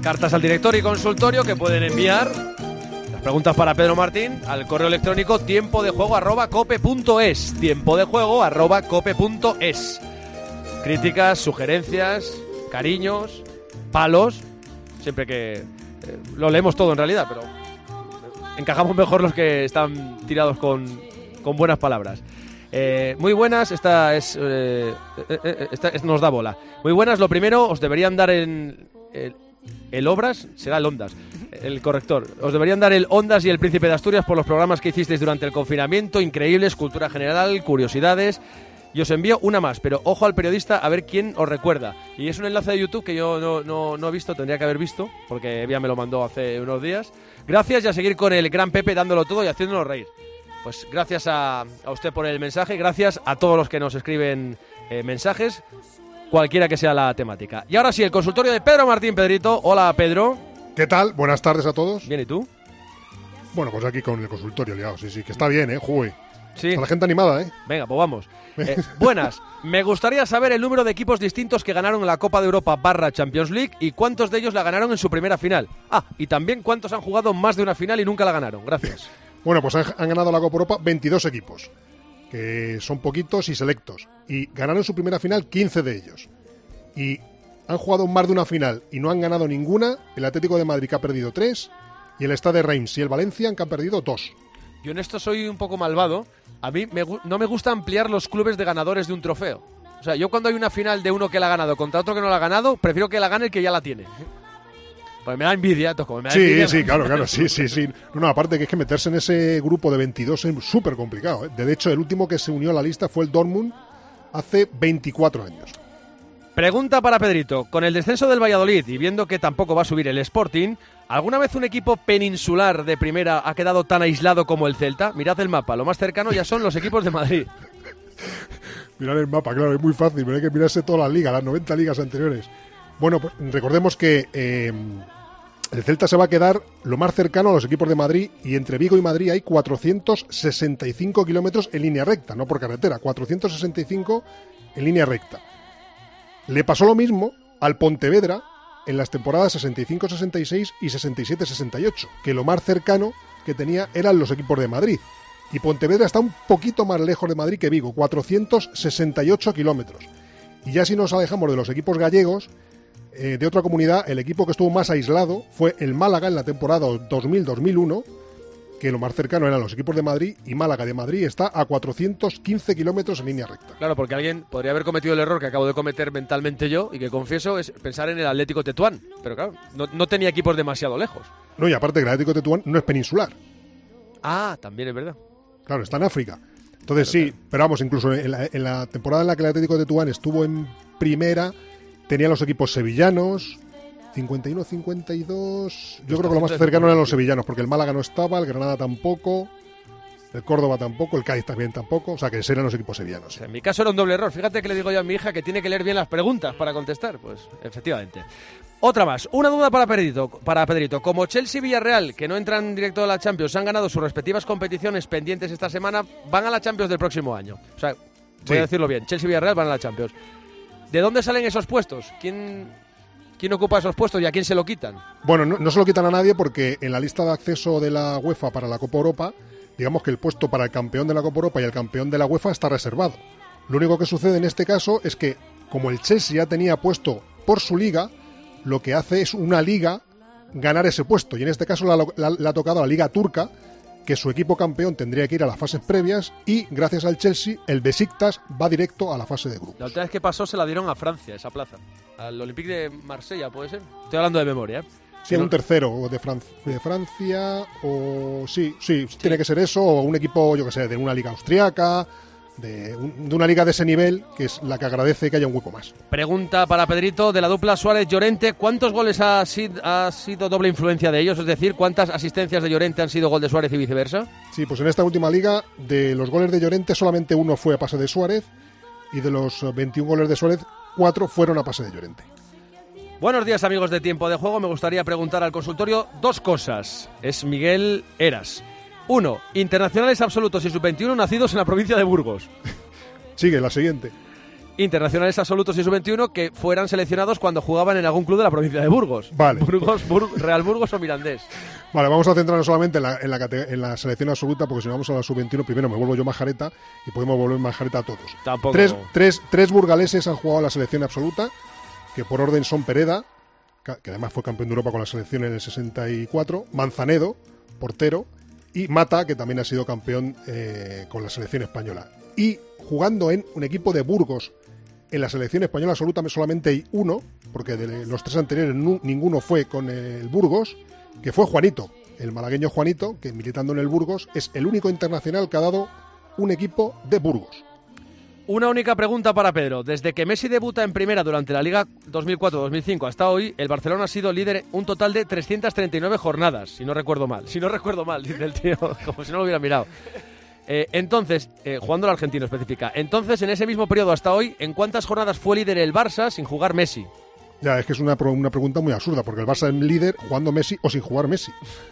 Cartas al directorio y consultorio que pueden enviar las preguntas para Pedro Martín al correo electrónico tiempodejuego@cope.es. tiempodejuego@cope.es. Críticas, sugerencias, cariños, palos, siempre que lo leemos todo en realidad, pero encajamos mejor los que están tirados con buenas palabras. Muy buenas, esta nos da bola. Muy buenas, lo primero, os deberían dar el Obras, será el Ondas, el corrector. Os deberían dar el Ondas y el Príncipe de Asturias por los programas que hicisteis durante el confinamiento, increíbles, cultura general, curiosidades. Y os envío una más, pero ojo al periodista a ver quién os recuerda. Y es un enlace de YouTube que yo no he visto, tendría que haber visto, porque Evia me lo mandó hace unos días. Gracias y a seguir con el gran Pepe dándolo todo y haciéndonos reír. Pues gracias a usted por el mensaje, gracias a todos los que nos escriben mensajes, cualquiera que sea la temática. Y ahora sí, el consultorio de Pedro Martín. Pedrito, hola Pedro. ¿Qué tal? Buenas tardes a todos. Bien, ¿y tú? Bueno, pues aquí con el consultorio liado, sí, que está bien, jugué. Sí. Está la gente animada, Venga, pues vamos. Buenas, me gustaría saber el número de equipos distintos que ganaron la Copa de Europa / Champions League y cuántos de ellos la ganaron en su primera final. Y también cuántos han jugado más de una final y nunca la ganaron. Gracias. Bueno, pues han ganado la Copa Europa 22 equipos, que son poquitos y selectos. Y ganaron su primera final 15 de ellos. Y han jugado más de una final y no han ganado ninguna. El Atlético de Madrid, que ha perdido 3, y el Stade de Reims y el Valencia, que han perdido 2. Yo en esto soy un poco malvado. A mí no me gusta ampliar los clubes de ganadores de un trofeo. O sea, yo cuando hay una final de uno que la ha ganado contra otro que no la ha ganado, prefiero que la gane el que ya la tiene. Pues me da envidia, como me da envidia. Sí, claro, sí. No, aparte que es que meterse en ese grupo de 22 es súper complicado. De hecho, el último que se unió a la lista fue el Dortmund hace 24 años. Pregunta para Pedrito. Con el descenso del Valladolid y viendo que tampoco va a subir el Sporting, ¿alguna vez un equipo peninsular de primera ha quedado tan aislado como el Celta? Mirad el mapa, lo más cercano ya son los equipos de Madrid. Mirad el mapa, claro, es muy fácil, pero hay que mirarse todas las ligas, las 90 ligas anteriores. Bueno, pues recordemos que el Celta se va a quedar lo más cercano a los equipos de Madrid, y entre Vigo y Madrid hay 465 kilómetros en línea recta, no por carretera, 465 en línea recta. Le pasó lo mismo al Pontevedra en las temporadas 65-66 y 67-68, que lo más cercano que tenía eran los equipos de Madrid. Y Pontevedra está un poquito más lejos de Madrid que Vigo, 468 kilómetros. Y ya si nos alejamos de los equipos gallegos, de otra comunidad, el equipo que estuvo más aislado fue el Málaga en la temporada 2000-2001, que lo más cercano eran los equipos de Madrid, y Málaga de Madrid está a 415 kilómetros en línea recta. Claro, porque alguien podría haber cometido el error que acabo de cometer mentalmente yo, y que confieso, es pensar en el Atlético Tetuán. Pero claro, no tenía equipos demasiado lejos. No, y aparte que el Atlético Tetuán no es peninsular. También es verdad. Claro, está en África. Entonces sí, pero vamos, incluso en la temporada en la que el Atlético Tetuán estuvo en primera, tenía los equipos sevillanos, 51, 52... Yo creo que lo más cercano eran los sevillanos, porque el Málaga no estaba, el Granada tampoco, el Córdoba tampoco, el Cádiz también tampoco, o sea que eran los equipos sevillanos. O sea, en mi caso era un doble error. Fíjate que le digo yo a mi hija que tiene que leer bien las preguntas para contestar. Pues efectivamente. Otra más, una duda para Pedrito. Como Chelsea y Villarreal, que no entran directo a la Champions, han ganado sus respectivas competiciones pendientes esta semana, van a la Champions del próximo año. O sea, voy a decirlo bien, Chelsea y Villarreal van a la Champions. ¿De dónde salen esos puestos? ¿Quién ocupa esos puestos y a quién se lo quitan? Bueno, no se lo quitan a nadie, porque en la lista de acceso de la UEFA para la Copa Europa, digamos que el puesto para el campeón de la Copa Europa y el campeón de la UEFA está reservado. Lo único que sucede en este caso es que, como el Chelsea ya tenía puesto por su liga, lo que hace es una liga ganar ese puesto, y en este caso le ha tocado a la liga turca, que su equipo campeón tendría que ir a las fases previas, y gracias al Chelsea el Besiktas va directo a la fase de grupos. La última vez que pasó se la dieron a Francia, esa plaza, al Olympique de Marsella, ¿puede ser? Estoy hablando de memoria, Sí, un tercero de Francia, o sí, tiene que ser eso, o un equipo, yo que sé, de una liga austriaca, de una liga de ese nivel, que es la que agradece que haya un hueco más. Pregunta para Pedrito, de la dupla Suárez-Llorente, ¿cuántos goles ha sido doble influencia de ellos? Es decir, ¿cuántas asistencias de Llorente han sido gol de Suárez y viceversa? Sí, pues en esta última liga, de los goles de Llorente, solamente uno fue a pase de Suárez, y de los 21 goles de Suárez, 4 fueron a pase de Llorente. Buenos días, amigos de Tiempo de Juego. Me gustaría preguntar al consultorio dos cosas. Es Miguel Eras. 1. Internacionales absolutos y sub-21 nacidos en la provincia de Burgos. Sigue, la siguiente. internacionales absolutos y sub-21 que fueran seleccionados cuando jugaban en algún club de la provincia de Burgos. Vale. Real Burgos o Mirandés. Vale, vamos a centrarnos solamente en la selección absoluta, porque si vamos a la sub-21, primero me vuelvo yo majareta y podemos volver majareta a todos. Tampoco. Tres burgaleses han jugado a la selección absoluta, que por orden son Pereda, que además fue campeón de Europa con la selección en el 64, Manzanedo, portero, y Mata, que también ha sido campeón con la selección española. Y jugando en un equipo de Burgos, en la selección española absoluta solamente hay uno, porque de los tres anteriores ninguno fue con el Burgos, que fue Juanito, el malagueño Juanito, que militando en el Burgos es el único internacional que ha dado un equipo de Burgos. Una única pregunta para Pedro. Desde que Messi debuta en primera durante la Liga 2004-2005 hasta hoy, el Barcelona ha sido líder un total de 339 jornadas, si no recuerdo mal. Si no recuerdo mal, dice el tío, como si no lo hubiera mirado. Entonces, jugando al argentino específica, entonces en ese mismo periodo hasta hoy, ¿en cuántas jornadas fue líder el Barça sin jugar Messi? Ya, es que es una pregunta muy absurda, porque el Barça es líder jugando Messi o sin jugar Messi.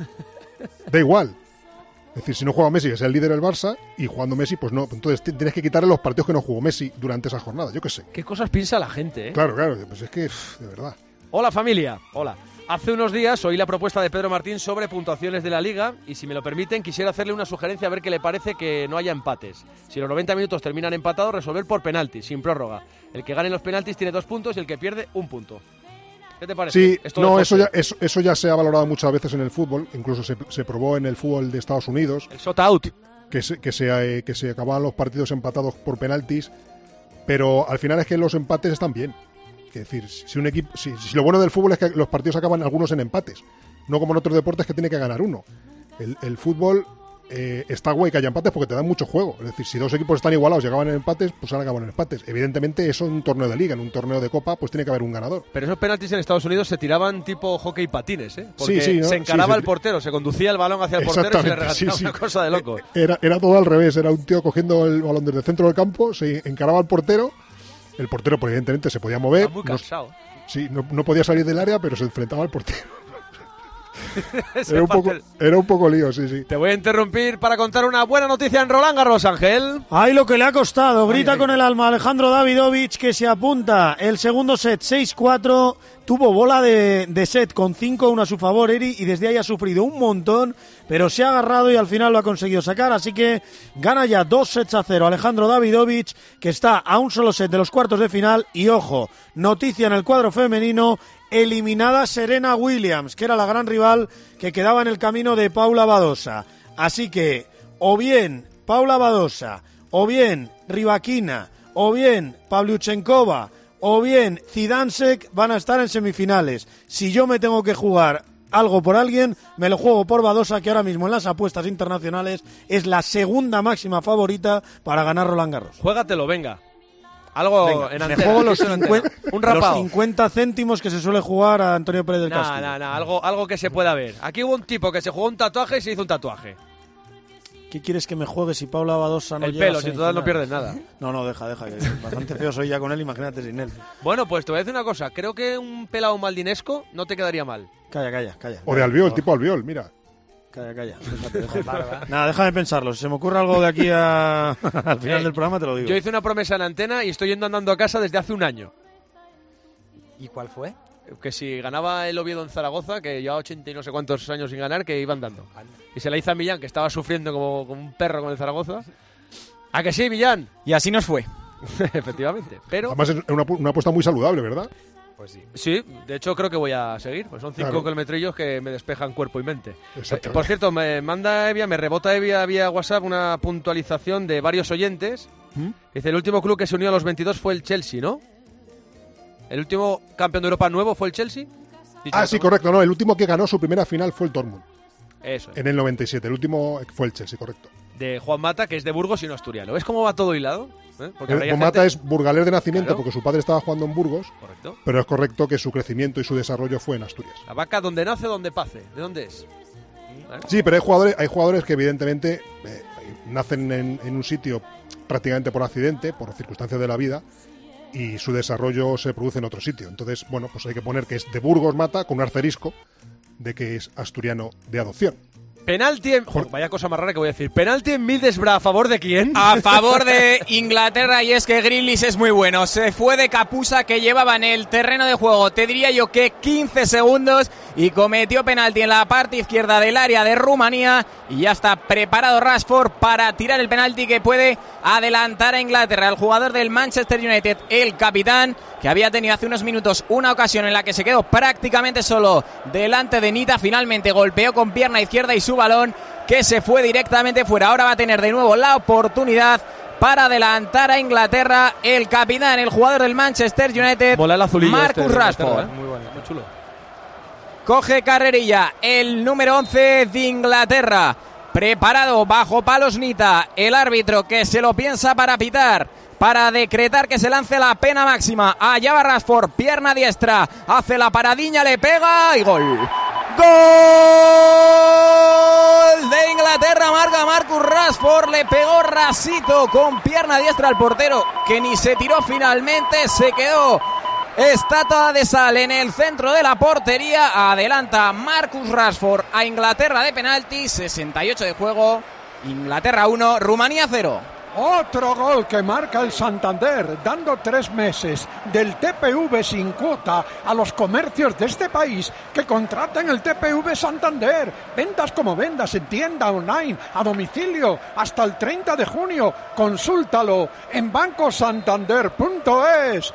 Da igual. Es decir, si no juega Messi, que es el líder del Barça, y jugando Messi, pues no. Entonces tienes que quitarle los partidos que no jugó Messi durante esa jornada, yo qué sé. ¿Qué cosas piensa la gente, Claro, pues es que, de verdad. Hola familia, hola. Hace unos días oí la propuesta de Pedro Martín sobre puntuaciones de la Liga y si me lo permiten quisiera hacerle una sugerencia a ver qué le parece que no haya empates. Si los 90 minutos terminan empatados, resolver por penaltis, sin prórroga. El que gane los penaltis tiene 2 puntos y el que pierde 1 punto. ¿Qué te parece? Sí, no, eso ya se ha valorado muchas veces en el fútbol, incluso se probó en el fútbol de Estados Unidos. El shot out. Que se acababan los partidos empatados por penaltis, pero al final es que los empates están bien. Es decir, si un equipo, si lo bueno del fútbol es que los partidos acaban algunos en empates, no como en otros deportes que tiene que ganar uno. El fútbol está guay que haya empates porque te dan mucho juego. Es decir, si dos equipos están igualados y acaban en empates, pues han acabado en empates. Evidentemente eso en un torneo de liga, en un torneo de copa, pues tiene que haber un ganador. Pero esos penaltis en Estados Unidos se tiraban tipo hockey patines, ¿eh? Porque sí, ¿no? Se encaraba el portero, se conducía el balón hacia el portero y se le regateaba una cosa de loco. Era todo al revés, era un tío cogiendo el balón desde el centro del campo, se encaraba al portero. El portero, pues, evidentemente, se podía mover. Muy cansado. No podía salir del área, pero se enfrentaba al portero. Era un poco lío, sí. Te voy a interrumpir para contar una buena noticia en Roland Garros, Ángel. Ay, lo que le ha costado. Grita con el alma Alejandro Davidovich, que se apunta el segundo set 6-4. Tuvo bola de set con 5-1 a su favor, Eri, y desde ahí ha sufrido un montón, pero se ha agarrado y al final lo ha conseguido sacar. Así que gana ya 2-0 Alejandro Davidovich, que está a un solo set de los cuartos de final. Y ojo, noticia en el cuadro femenino: eliminada Serena Williams, que era la gran rival que quedaba en el camino de Paula Badosa. Así que, o bien Paula Badosa, o bien Rybakina, o bien Pavlyuchenkova, o bien Zidansek van a estar en semifinales. Si yo me tengo que jugar algo por alguien, me lo juego por Badosa, que ahora mismo en las apuestas internacionales es la segunda máxima favorita para ganar Roland Garros. Juégatelo, venga. Algo venga, en me juego los 50 céntimos que se suele jugar a Antonio Pérez del Castillo. Algo que se pueda ver. Aquí hubo un tipo que se jugó un tatuaje y se hizo un tatuaje. ¿Qué quieres que me juegue si Paula Badosa no llega? El pelo, si total no pierdes nada. No, deja, que bastante feo soy ya con él, imagínate sin él. Bueno, pues te voy a decir una cosa, creo que un pelado maldinesco no te quedaría mal. Calla. O de Albiol, tipo Albiol, mira. Calla. Déjate. Nada, déjame pensarlo. Si se me ocurre algo de aquí al final del programa, te lo digo. Yo hice una promesa en antena y estoy yendo andando a casa desde hace un año. ¿Y cuál fue? Que si ganaba el Oviedo en Zaragoza, que llevaba 80 y no sé cuántos años sin ganar, que iban dando. Y se la hice a Millán, que estaba sufriendo como un perro con el Zaragoza. ¿A que sí, Millán? Y así nos fue. Efectivamente. Pero además es una apuesta muy saludable, ¿verdad? Pues sí. Sí, de hecho creo que voy a seguir. Pues son 5 kilometrillos que me despejan cuerpo y mente. Exactamente. Por cierto, me rebota Evia vía WhatsApp una puntualización de varios oyentes. Dice, el último club que se unió a los 22 fue el Chelsea, ¿no? ¿El último campeón de Europa nuevo fue el Chelsea? Sí, correcto. No, el último que ganó su primera final fue el Dortmund. Eso es. En el 97. El último fue el Chelsea, correcto. De Juan Mata, que es de Burgos y no asturiano. ¿Ves cómo va todo hilado? Juan Mata es burgalés de nacimiento, claro, porque su padre estaba jugando en Burgos. Correcto. Pero es correcto que su crecimiento y su desarrollo fue en Asturias. La vaca donde nace, donde pase. ¿De dónde es? Sí, pero hay jugadores que evidentemente nacen en un sitio prácticamente por accidente, por circunstancias de la vida, y su desarrollo se produce en otro sitio. Entonces, bueno, pues hay que poner que es de Burgos Mata con un asterisco de que es asturiano de adopción. Penalti en... vaya cosa más rara que voy a decir. Penalti en Middlesbrough, ¿a favor de quién? A favor de Inglaterra, y es que Grealish es muy bueno. Se fue de Kapusa, que llevaba en el terreno de juego, te diría yo que 15 segundos, y cometió penalti en la parte izquierda del área de Rumanía, y ya está preparado Rashford para tirar el penalti que puede adelantar a Inglaterra. El jugador del Manchester United, el capitán, que había tenido hace unos minutos una ocasión en la que se quedó prácticamente solo delante de Nita, finalmente golpeó con pierna izquierda y su balón, que se fue directamente fuera. Ahora va a tener de nuevo la oportunidad para adelantar a Inglaterra el capitán, el jugador del Manchester United, Marcus Rashford. Muy bueno, muy chulo. Coge carrerilla el número 11 de Inglaterra, preparado bajo palos Nita, el árbitro que se lo piensa para pitar, para decretar que se lance la pena máxima. Allá va Rashford, pierna diestra, hace la paradiña, le pega y gol. ¡Gol de Inglaterra! Marca Marcus Rashford, le pegó rasito con pierna diestra al portero, que ni se tiró finalmente, se quedó estatua de sal en el centro de la portería. Adelanta Marcus Rashford a Inglaterra de penalti, 68 de juego, Inglaterra 1, Rumanía 0. Otro gol que marca el Santander, dando 3 meses del TPV sin cuota a los comercios de este país que contraten el TPV Santander. Ventas como vendas en tienda, online, a domicilio, hasta el 30 de junio. Consúltalo en bancosantander.es.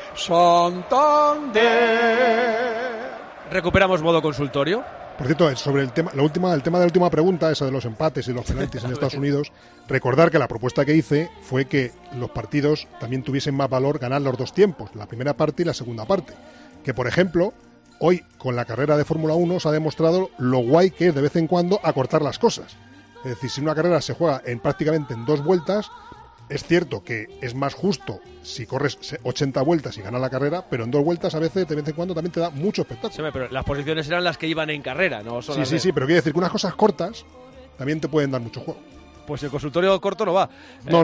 Santander. Recuperamos modo consultorio. Por cierto, sobre el tema de la última pregunta, esa de los empates y los penaltis en Estados Unidos, recordar que la propuesta que hice fue que los partidos también tuviesen más valor ganar los dos tiempos, la primera parte y la segunda parte. Que, por ejemplo, hoy con la carrera de Fórmula 1 se ha demostrado lo guay que es de vez en cuando acortar las cosas. Es decir, si una carrera se juega prácticamente en 2 vueltas, es cierto que es más justo si corres 80 vueltas y ganas la carrera, pero en 2 vueltas a veces, de vez en cuando, también te da mucho espectáculo. Sí, pero las posiciones eran las que iban en carrera, ¿no? Sí, pero quiere decir que unas cosas cortas también te pueden dar mucho juego. Pues el consultorio corto no va. No.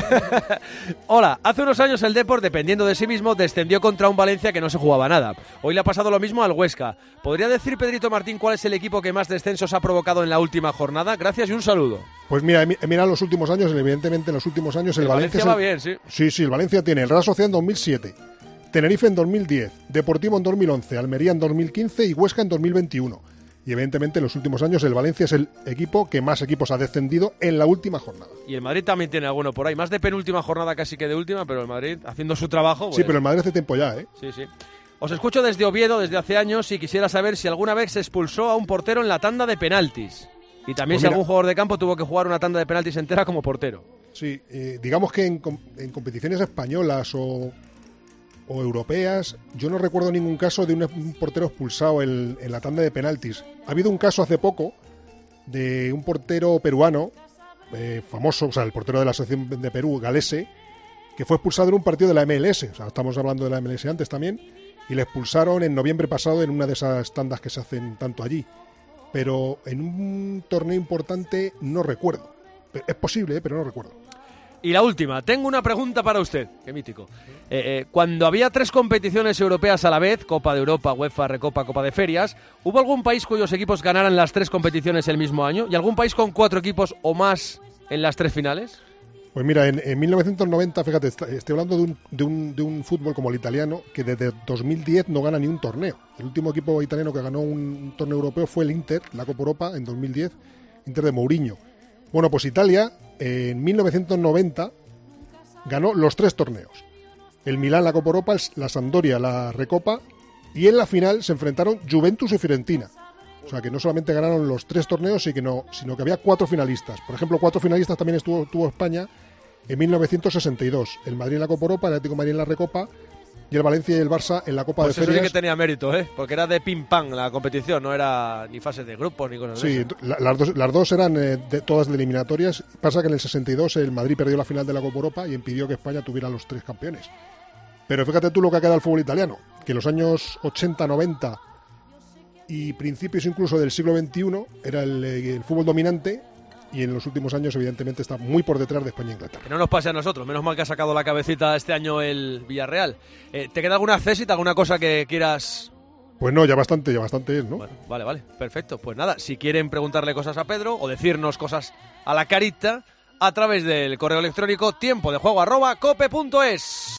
Hola, hace unos años el Depor, dependiendo de sí mismo, descendió contra un Valencia que no se jugaba nada. Hoy le ha pasado lo mismo al Huesca. ¿Podría decir, Pedrito Martín, cuál es el equipo que más descensos ha provocado en la última jornada? Gracias y un saludo. Pues mira los últimos años, evidentemente en los últimos años el Valencia va bien, sí. Sí, el Valencia tiene el Real Sociedad en 2007, Tenerife en 2010, Deportivo en 2011, Almería en 2015 y Huesca en 2021. Y evidentemente en los últimos años el Valencia es el equipo que más equipos ha descendido en la última jornada. Y el Madrid también tiene alguno por ahí, más de penúltima jornada casi que de última, pero el Madrid haciendo su trabajo. Pues... Sí, pero el Madrid hace tiempo ya, ¿eh? Sí. Os escucho desde Oviedo desde hace años y quisiera saber si alguna vez se expulsó a un portero en la tanda de penaltis. Y también si algún jugador de campo tuvo que jugar una tanda de penaltis entera como portero. Sí, digamos que en competiciones españolas o europeas, yo no recuerdo ningún caso de un portero expulsado en la tanda de penaltis. Ha habido un caso hace poco de un portero peruano, famoso, o sea, el portero de la selección de Perú, Galese, que fue expulsado en un partido de la MLS, o sea, estamos hablando de la MLS antes también, y le expulsaron en noviembre pasado en una de esas tandas que se hacen tanto allí. Pero en un torneo importante no recuerdo. Es posible, pero no recuerdo. Y la última, tengo una pregunta para usted. Qué mítico. Cuando había 3 competiciones europeas a la vez, Copa de Europa, UEFA, Recopa, Copa de Ferias, ¿hubo algún país cuyos equipos ganaran las 3 competiciones el mismo año? ¿Y algún país con 4 equipos o más en las 3 finales? Pues mira, en 1990, fíjate, estoy hablando de un fútbol como el italiano, que desde 2010 no gana ni un torneo. El último equipo italiano que ganó un torneo europeo fue el Inter, la Copa Europa, en 2010, Inter de Mourinho. Bueno, pues Italia, en 1990, ganó los 3 torneos. El Milán, la Copa Europa, la Sampdoria, la Recopa, y en la final se enfrentaron Juventus y Fiorentina. O sea, que no solamente ganaron los 3 torneos, sino que había 4 finalistas. Por ejemplo, 4 finalistas también tuvo España en 1962. El Madrid en la Copa Europa, el Atlético de Madrid en la Recopa y el Valencia y el Barça en la Copa de Ferias. Pues eso sí que tenía mérito, porque era de ping-pong la competición, no era ni fases de grupos ni cosas así. Sí, las dos eran todas de eliminatorias. Pasa que en el 62 el Madrid perdió la final de la Copa Europa y impidió que España tuviera los 3 campeones. Pero fíjate tú lo que ha quedado el fútbol italiano, que en los años 80, 90... y principios incluso del siglo XXI era el fútbol dominante, y en los últimos años evidentemente está muy por detrás de España e Inglaterra. Que no nos pase a nosotros, menos mal que ha sacado la cabecita este año el Villarreal. ¿Te queda alguna accesita, alguna cosa que quieras Pues no, ya bastante es, ¿no? Bueno, vale, perfecto. Pues nada, si quieren preguntarle cosas a Pedro o decirnos cosas a la carita, a través del correo electrónico tiempodejuego@cope.es.